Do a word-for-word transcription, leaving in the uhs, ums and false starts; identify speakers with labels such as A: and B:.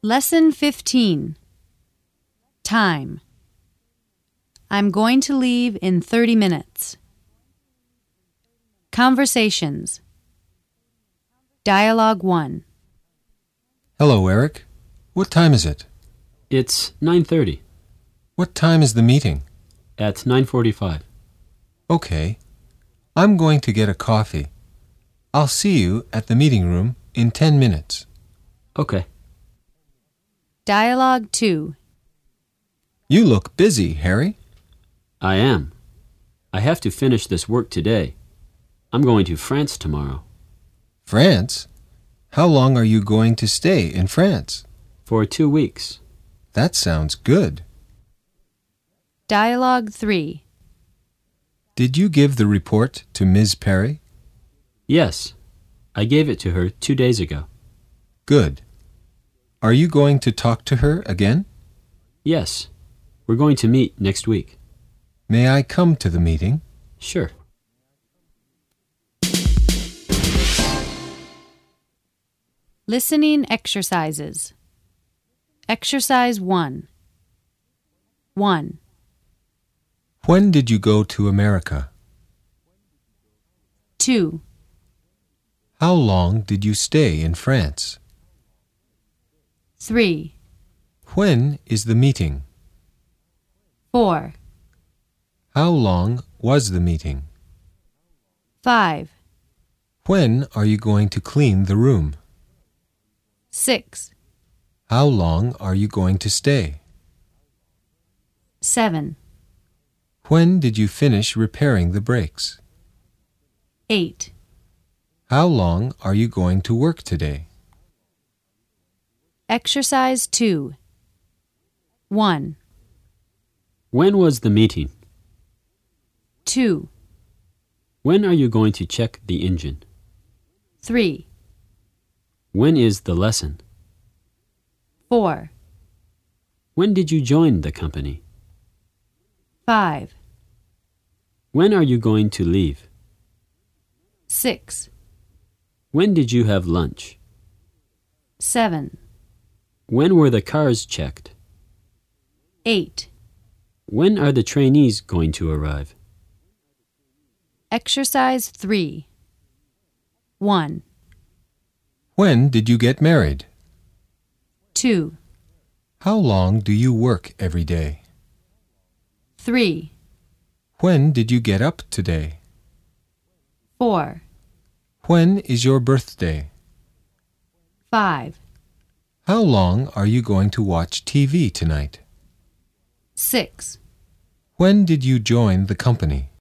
A: Lesson fifteen. Time. I'm going to leave in thirty minutes. Conversations. Dialogue one.
B: Hello, Eric. What time is it?
C: It's nine thirty.
B: What time is the meeting?
C: At nine forty-five.
B: Okay. I'm going to get a coffee. I'll see you at the meeting room in ten minutes.
C: Okay.
A: Dialogue two.
B: You look busy, Harry.
C: I am. I have to finish this work today. I'm going to France tomorrow.
B: France? How long are you going to stay in France?
C: For two weeks.
B: That sounds good.
A: Dialogue three.
B: Did you give the report to Miz Perry?
C: Yes. I gave it to her two days ago.
B: Good. Are you going to talk to her again?
C: Yes. We're going to meet next week.
B: May I come to the meeting?
C: Sure.
A: Listening exercises. Exercise one. one.
B: When did you go to America?
A: two.
B: How long did you stay in France?
A: three.
B: When is the meeting?
A: four.
B: How long was the meeting?
A: five.
B: When are you going to clean the room?
A: six.
B: How long are you going to stay?
A: seven.
B: When did you finish repairing the brakes?
A: eight.
B: How long are you going to work today?
A: Exercise two. one.
C: When was the meeting?
A: two.
C: When are you going to check the engine?
A: three.
C: When is the lesson?
A: four.
C: When did you join the company?
A: five.
C: When are you going to leave?
A: six.
C: When did you have lunch?
A: seven.
C: When were the cars checked?
A: eight.
C: When are the trainees going to arrive?
A: Exercise three. one.
B: When did you get married?
A: two.
B: How long do you work every day?
A: three.
B: When did you get up today?
A: four.
B: When is your birthday?
A: five.
B: How long are you going to watch T V tonight?
A: six.
B: When did you join the company?